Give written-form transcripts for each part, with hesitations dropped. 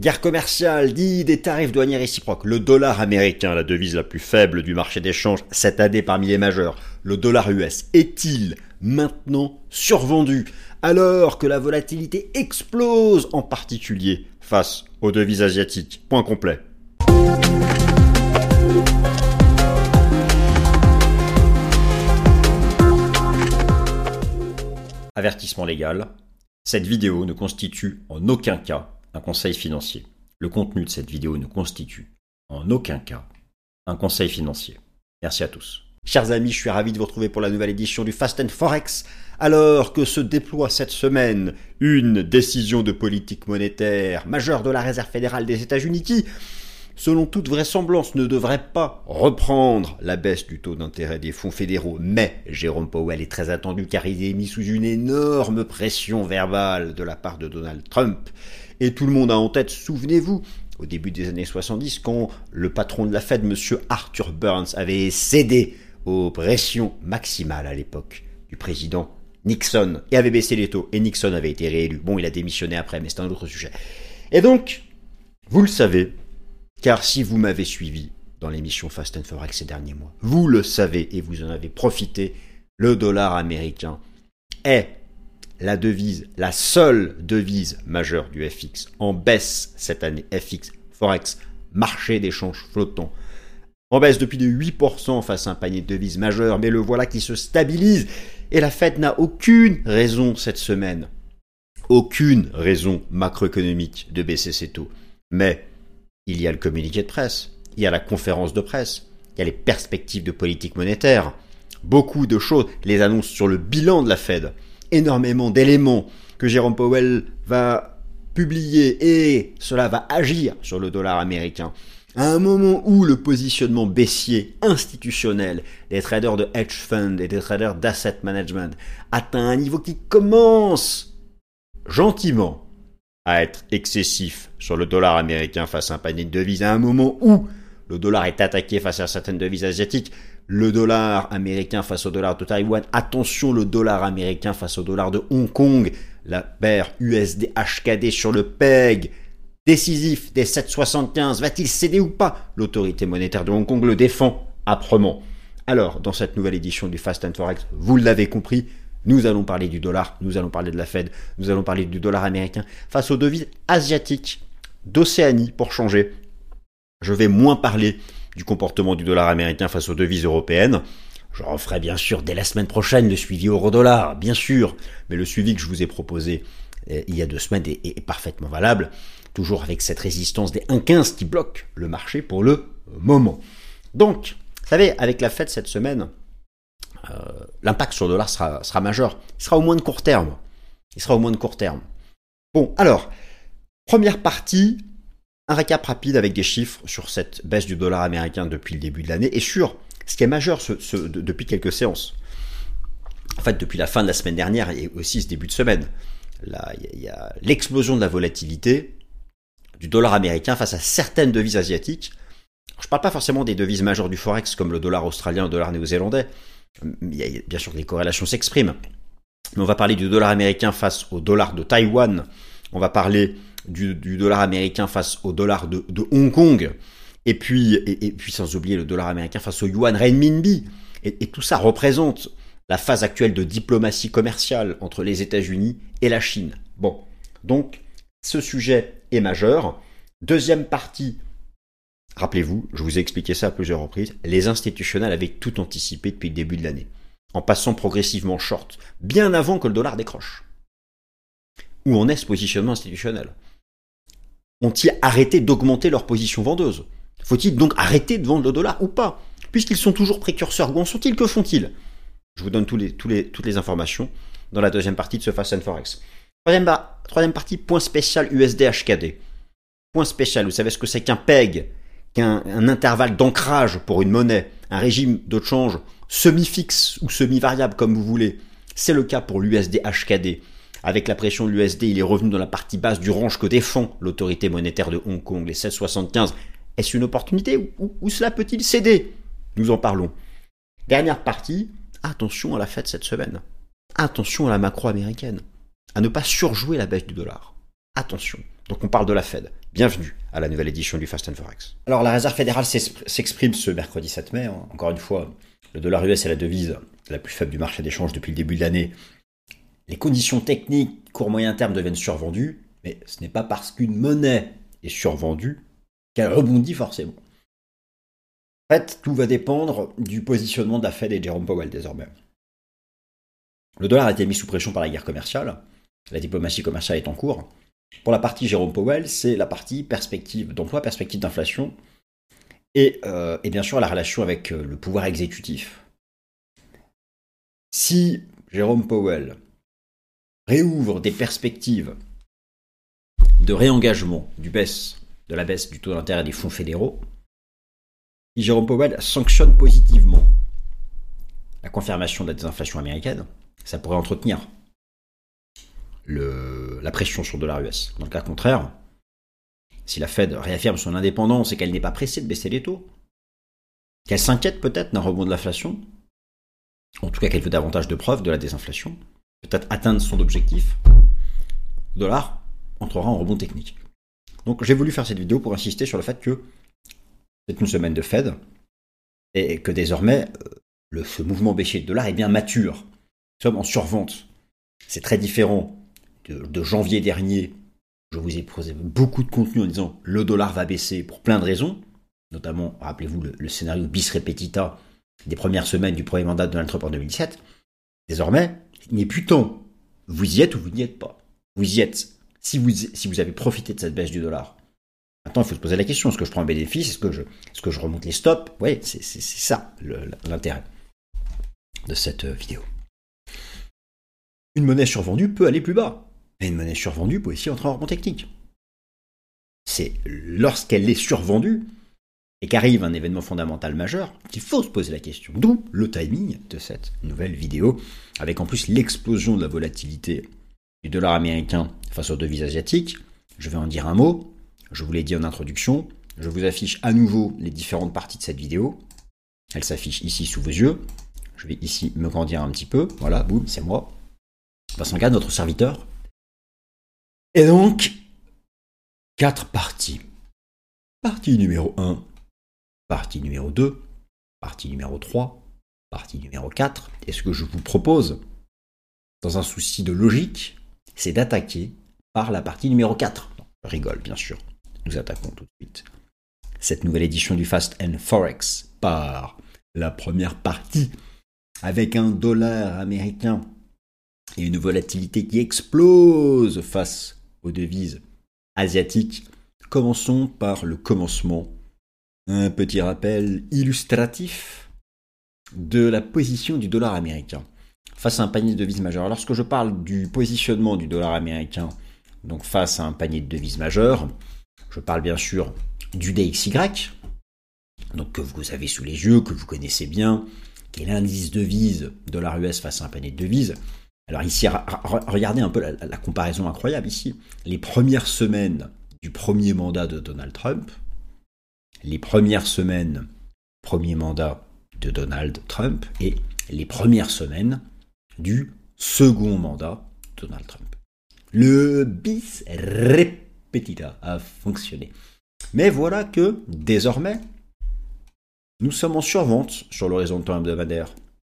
Guerre commerciale, dit des tarifs douaniers réciproques. Le dollar américain, la devise la plus faible du marché d'échange cette année parmi les majeurs. Le dollar US est-il maintenant survendu alors que la volatilité explose en particulier face aux devises asiatiques? Point complet. Avertissement légal. Cette vidéo ne constitue en aucun cas un conseil financier. Le contenu de cette vidéo ne constitue en aucun cas un conseil financier. Merci à tous. Chers amis, je suis ravi de vous retrouver pour la nouvelle édition du Fast and Forex. Alors que se déploie cette semaine une décision de politique monétaire majeure de la Réserve fédérale des États-Unis qui, selon toute vraisemblance, ne devrait pas reprendre la baisse du taux d'intérêt des fonds fédéraux. Mais Jérôme Powell est très attendu car il est mis sous une énorme pression verbale de la part de Donald Trump. Et tout le monde a en tête, souvenez-vous, au début des années 70, quand le patron de la Fed, M. Arthur Burns, avait cédé aux pressions maximales à l'époque du président Nixon et avait baissé les taux. Et Nixon avait été réélu. Bon, il a démissionné après, mais c'est un autre sujet. Et donc, vous le savez, car si vous m'avez suivi dans l'émission Fast and Forex ces derniers mois, vous le savez et vous en avez profité, le dollar américain est la devise, la seule devise majeure du FX en baisse cette année. FX, Forex, marché d'échange flottant. En baisse depuis de 8% face à un panier de devises majeures, mais le voilà qui se stabilise. Et la Fed n'a aucune raison cette semaine, aucune raison macroéconomique de baisser ses taux. Mais il y a le communiqué de presse, il y a la conférence de presse, il y a les perspectives de politique monétaire, beaucoup de choses, les annonces sur le bilan de la Fed, énormément d'éléments que Jérôme Powell va publier et cela va agir sur le dollar américain. À un moment où le positionnement baissier institutionnel des traders de hedge fund et des traders d'asset management atteint un niveau qui commence gentiment à être excessif sur le dollar américain face à un panier de devises, à un moment où le dollar est attaqué face à certaines devises asiatiques, le dollar américain face au dollar de Taïwan, attention le dollar américain face au dollar de Hong Kong, la paire USD-HKD sur le PEG, décisif des 7,75, va-t-il céder ou pas? L'autorité monétaire de Hong Kong le défend âprement. Alors, dans cette nouvelle édition du Fast and Forex, vous l'avez compris, nous allons parler du dollar, nous allons parler de la Fed, nous allons parler du dollar américain face aux devises asiatiques d'Océanie pour changer. Je vais moins parler du comportement du dollar américain face aux devises européennes. Je referai bien sûr dès la semaine prochaine le suivi euro-dollar, bien sûr, mais le suivi que je vous ai proposé il y a 2 semaines est parfaitement valable, toujours avec cette résistance des 1,15 qui bloque le marché pour le moment. Donc, vous savez, avec la Fed cette semaine, l'impact sur le dollar sera majeur. Il sera au moins de court terme. Bon, alors, première partie, un récap rapide avec des chiffres sur cette baisse du dollar américain depuis le début de l'année et sur ce qui est majeur depuis quelques séances. En fait, depuis la fin de la semaine dernière et aussi ce début de semaine, là, il y a l'explosion de la volatilité du dollar américain face à certaines devises asiatiques. Je ne parle pas forcément des devises majeures du Forex comme le dollar australien, le dollar néo-zélandais. Bien sûr, les corrélations s'expriment. Mais on va parler du dollar américain face au dollar de Taïwan. On va parler du dollar américain face au dollar de Hong Kong. Et puis sans oublier le dollar américain face au yuan renminbi. Et tout ça représente la phase actuelle de diplomatie commerciale entre les États-Unis et la Chine. Bon, donc ce sujet est majeur. Deuxième partie, rappelez-vous, je vous ai expliqué ça à plusieurs reprises, les institutionnels avaient tout anticipé depuis le début de l'année, en passant progressivement short, bien avant que le dollar décroche. Où en est ce positionnement institutionnel? Ont-ils arrêté d'augmenter leur position vendeuse? Faut-il donc arrêter de vendre le dollar ou pas? Puisqu'ils sont toujours précurseurs, où en sont-ils? Que font-ils? Je vous donne toutes les informations dans la deuxième partie de ce Fast and Forex. Troisième partie, point spécial USD-HKD. Point spécial, vous savez ce que c'est qu'un PEG, qu'un intervalle d'ancrage pour une monnaie, un régime de change semi-fixe ou semi-variable comme vous voulez. C'est le cas pour l'USD-HKD. Avec la pression de l'USD, il est revenu dans la partie basse du range que défend l'autorité monétaire de Hong Kong, les 7,75. Est-ce une opportunité ou cela peut-il céder? Nous en parlons. Dernière partie, attention à la Fed cette semaine. Attention à la macro américaine. À ne pas surjouer la baisse du dollar. Attention. Donc on parle de la Fed. Bienvenue à la nouvelle édition du Fast and Forex. Alors la Réserve fédérale s'exprime ce mercredi 7 mai. Encore une fois, le dollar US est la devise la plus faible du marché d'échange depuis le début de l'année. Les conditions techniques court moyen terme deviennent survendues, mais ce n'est pas parce qu'une monnaie est survendue qu'elle rebondit forcément. En fait, tout va dépendre du positionnement de la Fed et de Jerome Powell désormais. Le dollar a été mis sous pression par la guerre commerciale. La diplomatie commerciale est en cours. Pour la partie Jerome Powell, c'est la partie perspective d'emploi, perspective d'inflation, et bien sûr la relation avec le pouvoir exécutif. Si Jerome Powell réouvre des perspectives de réengagement de la baisse du taux d'intérêt des fonds fédéraux, si Jerome Powell sanctionne positivement la confirmation de la désinflation américaine, ça pourrait entretenir la pression sur le dollar US. Dans le cas contraire, si la Fed réaffirme son indépendance et qu'elle n'est pas pressée de baisser les taux, qu'elle s'inquiète peut-être d'un rebond de l'inflation, en tout cas qu'elle veut davantage de preuves de la désinflation, peut-être atteindre son objectif, le dollar entrera en rebond technique. Donc j'ai voulu faire cette vidéo pour insister sur le fait que c'est une semaine de Fed et que désormais ce mouvement baissier de dollar est bien mature. Nous sommes en survente. C'est très différent de janvier dernier. Je vous ai posé beaucoup de contenu en disant le dollar va baisser pour plein de raisons, notamment, rappelez-vous, le scénario bis repetita des premières semaines du premier mandat de Donald Trump en 2017. Désormais, il n'est plus temps. Vous y êtes ou vous n'y êtes pas. Vous y êtes. Si vous avez profité de cette baisse du dollar, maintenant il faut se poser la question, est-ce que je prends un bénéfice, est-ce que je remonte les stops? Oui, c'est ça l'intérêt de cette vidéo. Une monnaie survendue peut aller plus bas. Mais une monnaie survendue peut aussi entrer en rebond technique. C'est lorsqu'elle est survendue et qu'arrive un événement fondamental majeur qu'il faut se poser la question. D'où le timing de cette nouvelle vidéo, avec en plus l'explosion de la volatilité du dollar américain face aux devises asiatiques. Je vais en dire un mot. Je vous l'ai dit en introduction. Je vous affiche à nouveau les différentes parties de cette vidéo. Elle s'affiche ici sous vos yeux. Je vais ici me grandir un petit peu. Voilà, boum, c'est moi. Vincent Gad, notre serviteur. Et donc, 4 parties. Partie numéro 1, partie numéro 2, partie numéro 3, partie numéro 4. Et ce que je vous propose, dans un souci de logique, c'est d'attaquer par la partie numéro 4. Non, je rigole, bien sûr. Nous attaquons tout de suite cette nouvelle édition du Fast and Forex par la première partie, avec un dollar américain et une volatilité qui explose face aux devises asiatiques. Commençons par le commencement. Un petit rappel illustratif de la position du dollar américain face à un panier de devises majeures. Lorsque je parle du positionnement du dollar américain, donc face à un panier de devises majeures, je parle bien sûr du DXY, donc que vous avez sous les yeux, que vous connaissez bien, qui est l'indice devise dollar US face à un panier de devises. Alors ici, regardez un peu la comparaison incroyable ici. Les premières semaines du premier mandat de Donald Trump, les premières semaines premier mandat de Donald Trump et les premières semaines du second mandat de Donald Trump. Le bis repetita a fonctionné. Mais voilà que, désormais, nous sommes en survente sur l'horizon de temps hebdomadaire.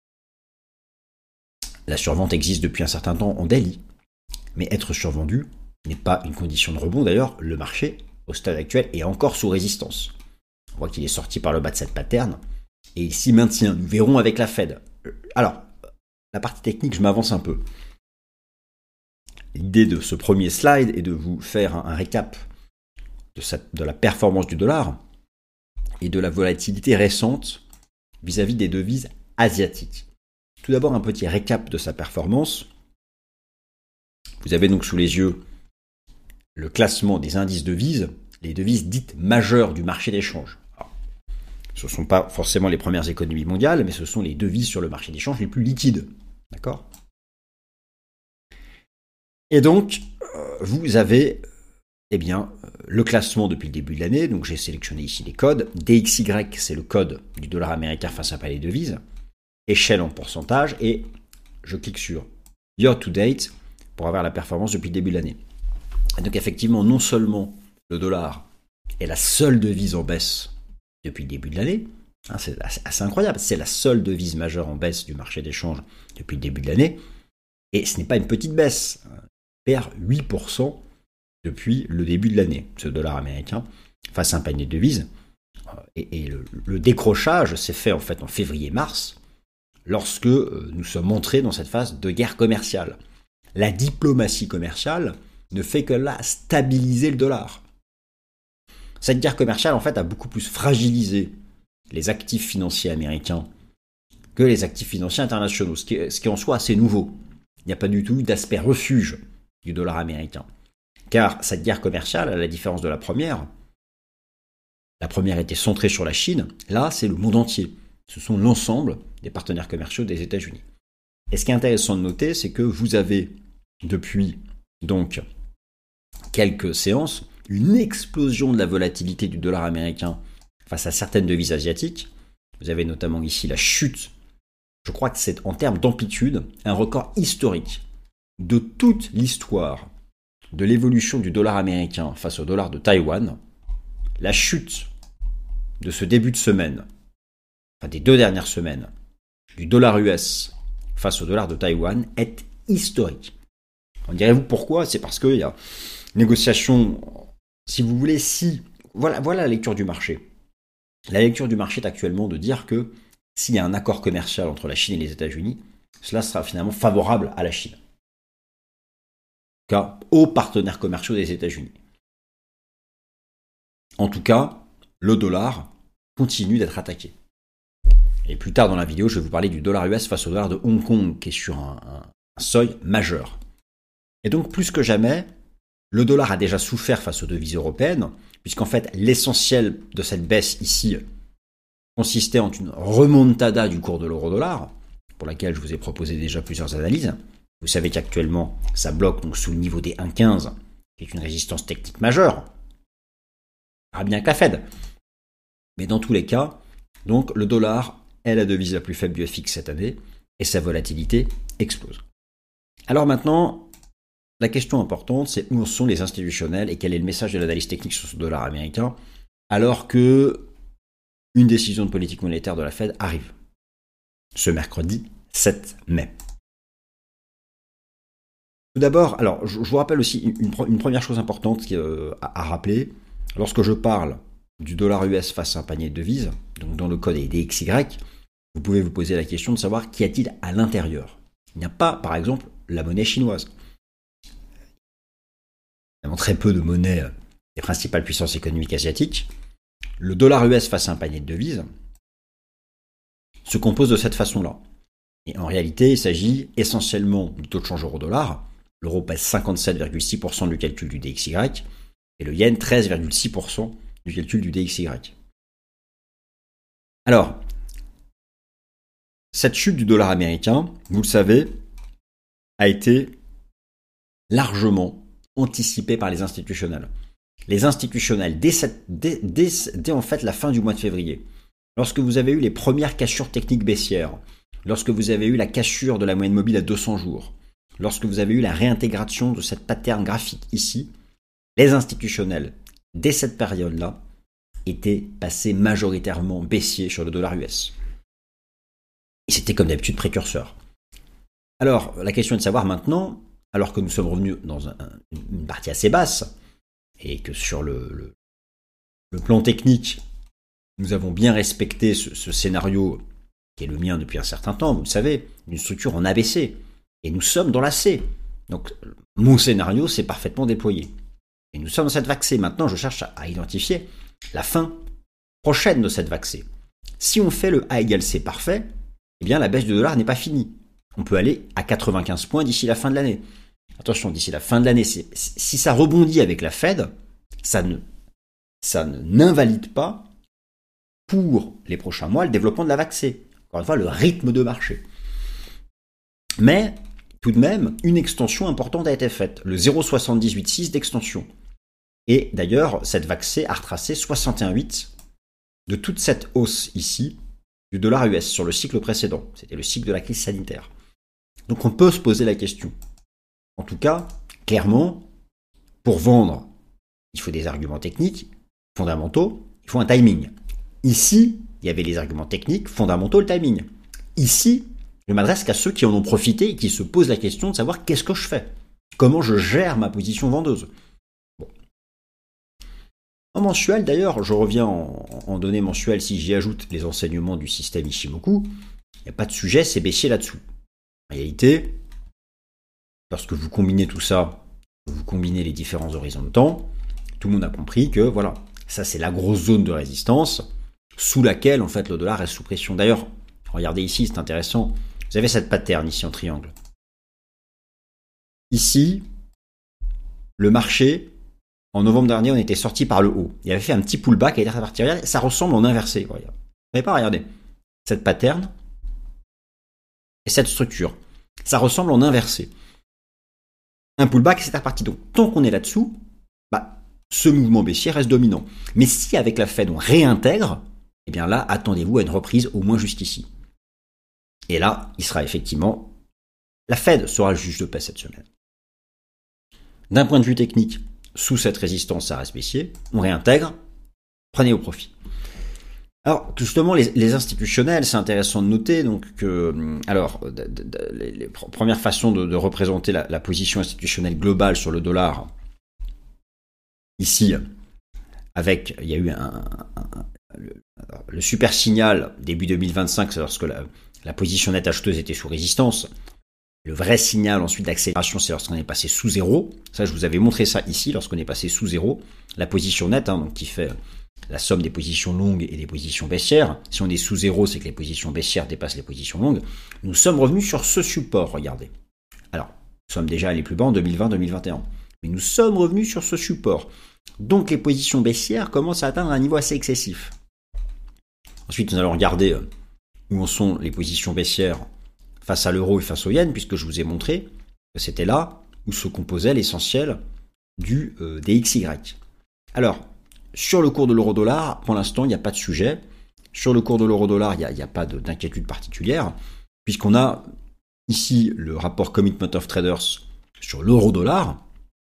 La survente existe depuis un certain temps en daily, mais être survendu n'est pas une condition de rebond. D'ailleurs, le marché, au stade actuel, est encore sous résistance. On voit qu'il est sorti par le bas de cette pattern, et il s'y maintient. Nous verrons avec la Fed. Alors, la partie technique, je m'avance un peu. L'idée de ce premier slide est de vous faire un récap de la performance du dollar et de la volatilité récente vis-à-vis des devises asiatiques. Tout d'abord, un petit récap de sa performance. Vous avez donc sous les yeux le classement des indices devises, les devises dites majeures du marché d'échange. Alors, ce ne sont pas forcément les premières économies mondiales, mais ce sont les devises sur le marché d'échange les plus liquides. D'accord ? Et donc, vous avez le classement depuis le début de l'année. Donc, j'ai sélectionné ici les codes. DXY, c'est le code du dollar américain face à un panier de devises. Échelle en pourcentage. Et je clique sur Year to Date pour avoir la performance depuis le début de l'année. Et donc, effectivement, non seulement le dollar est la seule devise en baisse depuis le début de l'année. C'est assez incroyable. C'est la seule devise majeure en baisse du marché d'échange depuis le début de l'année. Et ce n'est pas une petite baisse. Il perd 8% depuis le début de l'année, ce dollar américain, face à un panier de devises. Et le décrochage s'est fait en fait en février-mars, lorsque nous sommes entrés dans cette phase de guerre commerciale. La diplomatie commerciale ne fait que là stabiliser le dollar. Cette guerre commerciale, en fait, a beaucoup plus fragilisé les actifs financiers américains que les actifs financiers internationaux, ce qui est en soi assez nouveau. Il n'y a pas du tout d'aspect refuge du dollar américain. Car cette guerre commerciale, à la différence de la première était centrée sur la Chine, là, c'est le monde entier. Ce sont l'ensemble des partenaires commerciaux des États-Unis. Et ce qui est intéressant de noter, c'est que vous avez, depuis donc quelques séances, une explosion de la volatilité du dollar américain face à certaines devises asiatiques. Vous avez notamment ici la chute, je crois que c'est en termes d'amplitude, un record historique de toute l'histoire de l'évolution du dollar américain face au dollar de Taïwan. La chute de ce début de semaine, enfin des 2 dernières semaines, du dollar US face au dollar de Taïwan est historique. En direz-vous pourquoi? C'est parce qu'il y a négociation, si vous voulez, voilà la lecture du marché. La lecture du marché est actuellement de dire que s'il y a un accord commercial entre la Chine et les États-Unis, cela sera finalement favorable à la Chine. En tout cas, aux partenaires commerciaux des États-Unis. En tout cas, le dollar continue d'être attaqué. Et plus tard dans la vidéo, je vais vous parler du dollar US face au dollar de Hong Kong, qui est sur un seuil majeur. Et donc, plus que jamais, le dollar a déjà souffert face aux devises européennes, puisqu'en fait, l'essentiel de cette baisse ici consistait en une remontada du cours de l'euro-dollar, pour laquelle je vous ai proposé déjà plusieurs analyses. Vous savez qu'actuellement, ça bloque donc sous le niveau des 1,15, qui est une résistance technique majeure. Pas bien que la Fed. Mais dans tous les cas, donc le dollar est la devise la plus faible du FX cette année, et sa volatilité explose. Alors maintenant, la question importante, c'est où sont les institutionnels et quel est le message de l'analyse technique sur ce dollar américain, alors que une décision de politique monétaire de la Fed arrive ce mercredi 7 mai. Tout d'abord, alors je vous rappelle aussi une première chose importante à rappeler. Lorsque je parle du dollar US face à un panier de devises, donc dans le code DXY, vous pouvez vous poser la question de savoir qu'y a-t-il à l'intérieur. Il n'y a pas, par exemple, la monnaie chinoise. Il y a très peu de monnaies des principales puissances économiques asiatiques. Le dollar US face à un panier de devises se compose de cette façon-là. Et en réalité, il s'agit essentiellement du taux de change euro-dollar. L'euro pèse 57,6% du calcul du DXY et le yen 13,6% du calcul du DXY. Alors, cette chute du dollar américain, vous le savez, a été largement anticipée par les institutionnels. Les institutionnels, dès en fait la fin du mois de février, lorsque vous avez eu les premières cassures techniques baissières, lorsque vous avez eu la cassure de la moyenne mobile à 200 jours, lorsque vous avez eu la réintégration de cette pattern graphique ici, les institutionnels, dès cette période-là, étaient passés majoritairement baissiers sur le dollar US. Et c'était comme d'habitude précurseur. Alors, la question est de savoir maintenant, alors que nous sommes revenus dans une partie assez basse, et que sur le plan technique, nous avons bien respecté ce scénario qui est le mien depuis un certain temps, vous le savez, une structure en ABC. Et nous sommes dans la C. Donc, mon scénario s'est parfaitement déployé. Et nous sommes dans cette vague C. Maintenant, je cherche à identifier la fin prochaine de cette vague C. Si on fait le A égale C parfait, eh bien, la baisse du dollar n'est pas finie. On peut aller à 95 points d'ici la fin de l'année. Attention, d'ici la fin de l'année, si ça rebondit avec la Fed, ça n'invalide pas pour les prochains mois le développement de la vague C. Encore une fois, le rythme de marché. Mais, tout de même, une extension importante a été faite, le 0,786 d'extension. Et d'ailleurs, cette vague C a retracé 61,8 de toute cette hausse ici du dollar US sur le cycle précédent. C'était le cycle de la crise sanitaire. Donc on peut se poser la question. En tout cas, clairement, pour vendre il faut des arguments techniques, fondamentaux, il faut un timing. Ici, il y avait les arguments techniques, fondamentaux, le timing. Ici, je m'adresse qu'à ceux qui en ont profité et qui se posent la question de savoir qu'est-ce que je fais. Comment je gère ma position vendeuse. Bon. En mensuel, d'ailleurs, je reviens en données mensuelles, si j'y ajoute les enseignements du système Ishimoku, il n'y a pas de sujet, c'est baissier là-dessous. En réalité, lorsque vous combinez tout ça, vous combinez les différents horizons de temps, tout le monde a compris que voilà, ça c'est la grosse zone de résistance sous laquelle en fait le dollar reste sous pression. D'ailleurs, regardez ici, c'est intéressant, vous avez cette pattern ici en triangle. Ici, le marché, en novembre dernier, on était sorti par le haut. Il avait fait un petit pullback et il était reparti. Regardez, ça ressemble en inversé. Vous voyez pas, regardez. Cette pattern et cette structure. Ça ressemble en inversé. Un pullback et c'est reparti. Donc, tant qu'on est là-dessous, ce mouvement baissier reste dominant. Mais si avec la Fed on réintègre, eh bien là, attendez-vous à une reprise au moins jusqu'ici. Et là, il sera effectivement... La Fed sera le juge de paix cette semaine. D'un point de vue technique, sous cette résistance, ça reste baissier. On réintègre, prenez au profit. Alors, justement, les institutionnels, c'est intéressant de noter donc que, alors, les premières façons de représenter la position institutionnelle globale sur le dollar, ici, avec, il y a eu le super signal début 2025, c'est lorsque la position nette acheteuse était sous résistance. Le vrai signal ensuite d'accélération, c'est lorsqu'on est passé sous zéro. Ça, je vous avais montré ça ici, lorsqu'on est passé sous zéro. La position nette, donc qui fait la somme des positions longues et des positions baissières. Si on est sous zéro, c'est que les positions baissières dépassent les positions longues. Nous sommes revenus sur ce support, regardez. Alors, nous sommes déjà allés plus bas en 2020-2021. Mais nous sommes revenus sur ce support. Donc les positions baissières commencent à atteindre un niveau assez excessif. Ensuite, nous allons regarder où en sont les positions baissières face à l'euro et face au yen, puisque je vous ai montré que c'était là où se composait l'essentiel du DXY. Alors, sur le cours de l'euro-dollar, pour l'instant, il n'y a pas de sujet. Sur le cours de l'euro-dollar, il n'y a pas d'inquiétude particulière, puisqu'on a ici le rapport Commitment of Traders sur l'euro-dollar,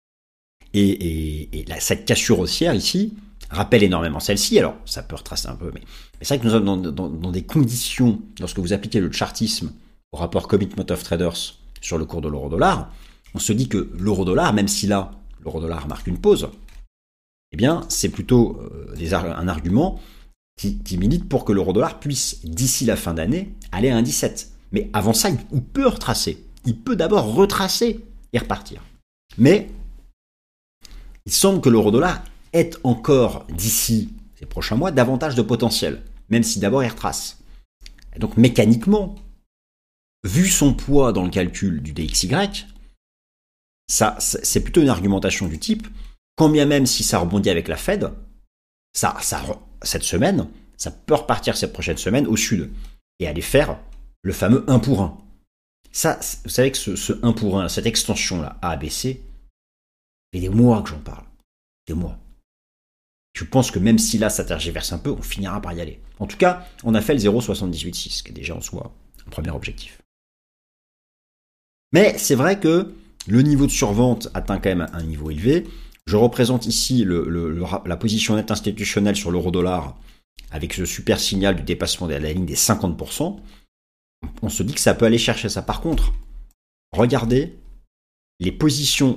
et cette cassure haussière ici rappelle énormément celle-ci. Alors, ça peut retracer un peu, mais c'est vrai que nous sommes dans des conditions, lorsque vous appliquez le chartisme au rapport Commitment of Traders sur le cours de l'euro-dollar, on se dit que l'euro-dollar, même si là, l'euro-dollar marque une pause, eh bien, c'est plutôt un argument qui milite pour que l'euro-dollar puisse, d'ici la fin d'année, aller à 1,17. Mais avant ça, il peut retracer. Il peut d'abord retracer et repartir. Mais il semble que l'euro-dollar ait encore, d'ici ces prochains mois, davantage de potentiel, même si d'abord il retrace. Et donc, mécaniquement, vu son poids dans le calcul du DXY, ça, c'est plutôt une argumentation du type, quand bien même si ça rebondit avec la Fed, cette semaine, ça peut repartir cette prochaine semaine au sud et aller faire le fameux 1 pour 1. Ça, vous savez que ce 1 pour 1, cette extension-là, ABC, il y a des mois que j'en parle. Des mois. Je pense que même si là, ça tergiverse un peu, on finira par y aller. En tout cas, on a fait le 0,786, qui est déjà en soi un premier objectif. Mais c'est vrai que le niveau de survente atteint quand même un niveau élevé. Je représente ici la position nette institutionnelle sur l'euro-dollar avec ce super signal du dépassement de la ligne des 50%. On se dit que ça peut aller chercher ça. Par contre, regardez les positions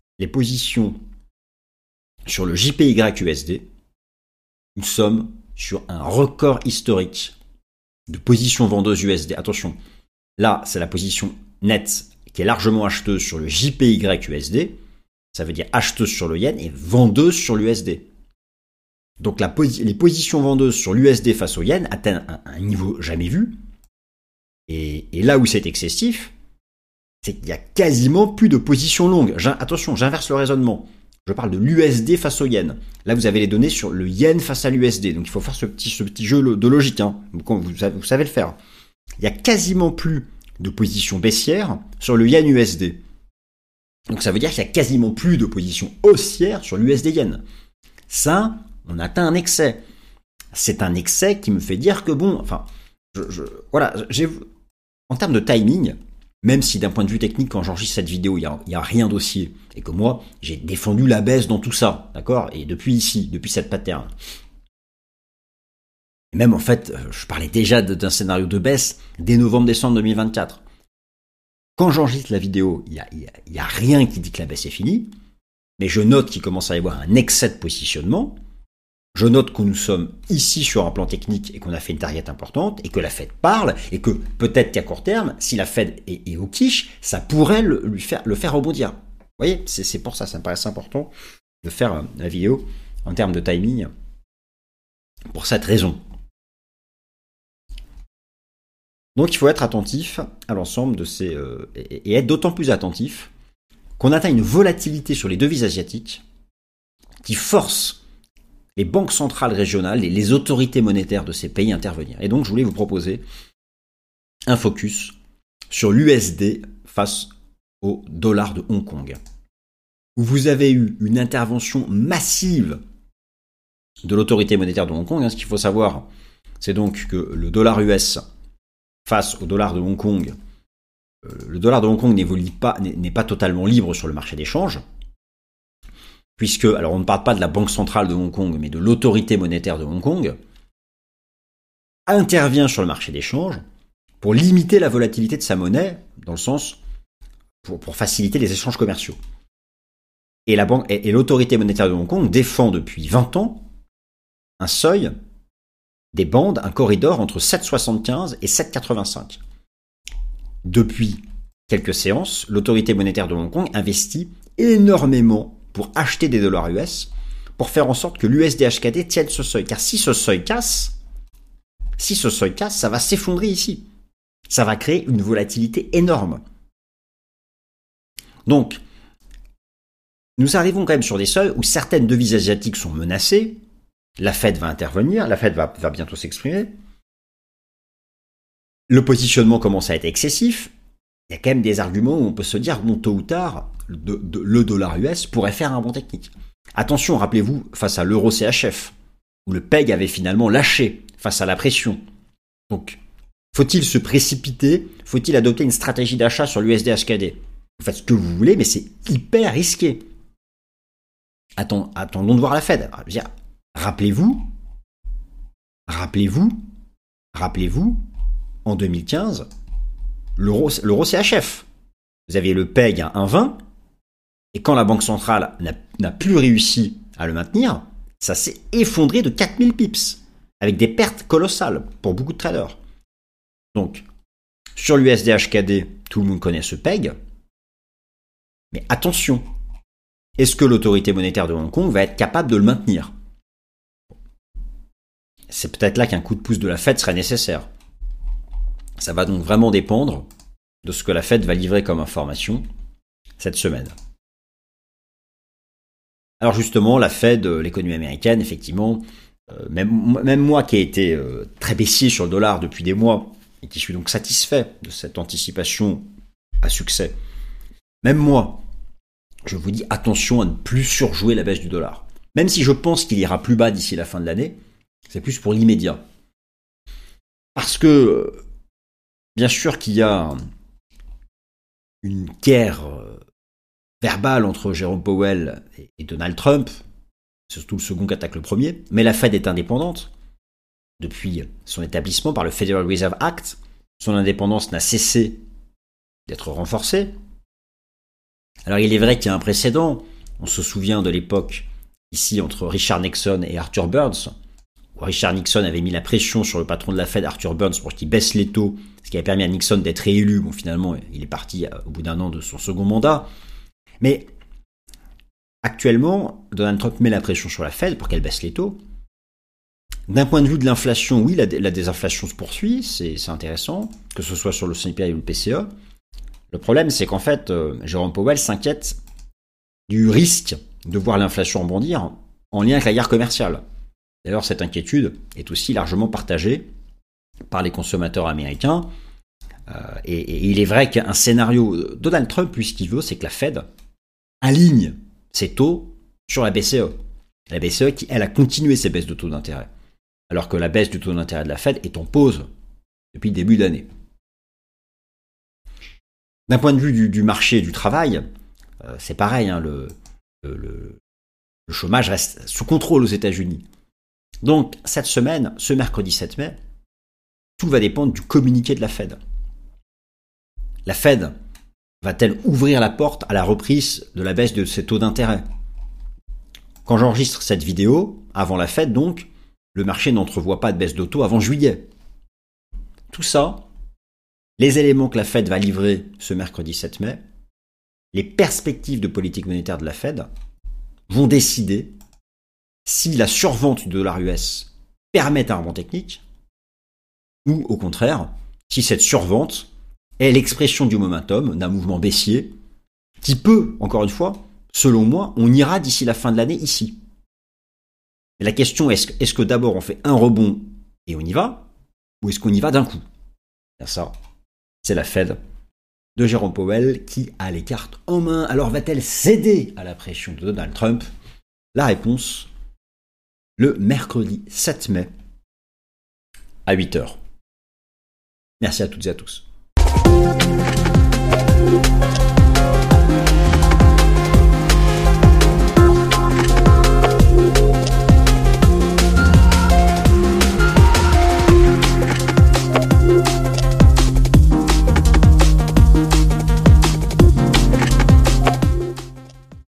sur le JPY-USD. Nous sommes sur un record historique de position vendeuse USD. Attention, là, c'est la position nette qui est largement acheteuse sur le JPY-USD. Ça veut dire acheteuse sur le yen et vendeuse sur l'USD. Donc les positions vendeuses sur l'USD face au yen atteignent un niveau jamais vu. Et là où c'est excessif, c'est qu'il n'y a quasiment plus de positions longues. Attention, j'inverse le raisonnement. Je parle de l'USD face au yen. Là, vous avez les données sur le yen face à l'USD. Donc il faut faire ce petit jeu de logique. Hein. Vous savez le faire. Il n'y a quasiment plus de positions baissières sur le yen USD. Donc ça veut dire qu'il n'y a quasiment plus de position haussière sur l'USD yen. Ça, on atteint un excès. C'est un excès qui me fait dire que bon, enfin, voilà, en termes de timing, Même si d'un point de vue technique, quand j'enregistre cette vidéo, il y a rien d'haussier. Et que moi, j'ai défendu la baisse dans tout ça. D'accord? Et depuis ici, depuis cette pattern. Et même en fait, je parlais déjà d'un scénario de baisse dès novembre-décembre 2024. Quand j'enregistre la vidéo, il y a rien qui dit que la baisse est finie. Mais je note qu'il commence à y avoir un excès de positionnement. Je note que nous sommes ici sur un plan technique et qu'on a fait une target importante et que la Fed parle et que peut-être qu'à court terme, si la Fed est au quiche, ça pourrait le faire rebondir. Vous voyez, c'est pour ça, ça me paraissait important de faire la vidéo en termes de timing pour cette raison. Donc il faut être attentif à l'ensemble de ces... et être d'autant plus attentif qu'on atteint une volatilité sur les devises asiatiques qui force les banques centrales régionales et les autorités monétaires de ces pays à intervenir. Et donc, je voulais vous proposer un focus sur l'USD face au dollar de Hong Kong, où vous avez eu une intervention massive de l'autorité monétaire de Hong Kong. Ce qu'il faut savoir, c'est donc que le dollar US face au dollar de Hong Kong, le dollar de Hong Kong n'est pas totalement libre sur le marché d'échange, puisque, alors on ne parle pas de la Banque centrale de Hong Kong, mais de l'autorité monétaire de Hong Kong, intervient sur le marché d'échange pour limiter la volatilité de sa monnaie, dans le sens pour faciliter les échanges commerciaux. Et l'autorité monétaire de Hong Kong défend depuis 20 ans un seuil, des bandes, un corridor entre 7,75 et 7,85. Depuis quelques séances, l'autorité monétaire de Hong Kong investit énormément pour acheter des dollars US, pour faire en sorte que l'USD-HKD tienne ce seuil. Car si ce seuil casse, ça va s'effondrer ici. Ça va créer une volatilité énorme. Donc, nous arrivons quand même sur des seuils où certaines devises asiatiques sont menacées. La Fed va intervenir, la Fed va bientôt s'exprimer. Le positionnement commence à être excessif. Il y a quand même des arguments où on peut se dire, bon, tôt ou tard, le dollar US pourrait faire un bond technique. Attention, rappelez-vous, face à l'euro CHF, où le PEG avait finalement lâché face à la pression. Donc, faut-il se précipiter? Faut-il adopter une stratégie d'achat sur l'USD-HKD? Vous faites ce que vous voulez, mais c'est hyper risqué. Attendons de voir la Fed. Je veux dire, rappelez-vous, en 2015, l'euro CHF. Vous aviez le PEG à 1,20, et quand la Banque centrale n'a plus réussi à le maintenir, ça s'est effondré de 4000 pips, avec des pertes colossales pour beaucoup de traders. Donc, sur l'USD-HKD, tout le monde connaît ce PEG, mais attention, est-ce que l'autorité monétaire de Hong Kong va être capable de le maintenir? C'est peut-être là qu'un coup de pouce de la Fed serait nécessaire. Ça va donc vraiment dépendre de ce que la Fed va livrer comme information cette semaine. Alors justement, la Fed, l'économie américaine, effectivement, même moi qui ai été très baissier sur le dollar depuis des mois et qui suis donc satisfait de cette anticipation à succès, même moi, je vous dis attention à ne plus surjouer la baisse du dollar. Même si je pense qu'il ira plus bas d'ici la fin de l'année, c'est plus pour l'immédiat. Parce que, bien sûr qu'il y a une guerre verbale entre Jérôme Powell et Donald Trump, c'est surtout le second qui attaque le premier, mais la Fed est indépendante. Depuis son établissement par le Federal Reserve Act, son indépendance n'a cessé d'être renforcée. Alors il est vrai qu'il y a un précédent, on se souvient de l'époque ici entre Richard Nixon et Arthur Burns, où Richard Nixon avait mis la pression sur le patron de la Fed, Arthur Burns, pour qu'il baisse les taux, ce qui avait permis à Nixon d'être réélu. Bon, finalement, il est parti au bout d'un an de son second mandat. Mais actuellement, Donald Trump met la pression sur la Fed pour qu'elle baisse les taux. D'un point de vue de l'inflation, oui, la désinflation se poursuit, c'est intéressant, que ce soit sur le CPI ou le PCE. Le problème, c'est qu'en fait, Jérôme Powell s'inquiète du risque de voir l'inflation rebondir en lien avec la guerre commerciale. D'ailleurs, cette inquiétude est aussi largement partagée par les consommateurs américains. Et il est vrai qu'un scénario, Donald Trump, lui, ce qu'il veut, c'est que la Fed aligne ses taux sur la BCE. La BCE qui, elle, a continué ses baisses de taux d'intérêt. Alors que la baisse du taux d'intérêt de la Fed est en pause depuis le début d'année. D'un point de vue du marché du travail, c'est pareil, hein, le chômage reste sous contrôle aux États-Unis. Donc, cette semaine, ce mercredi 7 mai, tout va dépendre du communiqué de la Fed. La Fed va-t-elle ouvrir la porte à la reprise de la baisse de ses taux d'intérêt? Quand j'enregistre cette vidéo, avant la Fed donc, le marché n'entrevoit pas de baisse de taux avant juillet. Tout ça, les éléments que la Fed va livrer ce mercredi 7 mai, les perspectives de politique monétaire de la Fed vont décider si la survente du dollar US permet un rebond technique ou au contraire, si cette survente est l'expression du momentum d'un mouvement baissier qui peut, encore une fois, selon moi, on ira d'ici la fin de l'année ici. Et la question est-ce que d'abord on fait un rebond et on y va, ou est-ce qu'on y va d'un coup? Et ça, c'est la Fed de Jérôme Powell qui a les cartes en main. Alors va-t-elle céder à la pression de Donald Trump? La réponse, le mercredi 7 mai à 8h. Merci à toutes et à tous.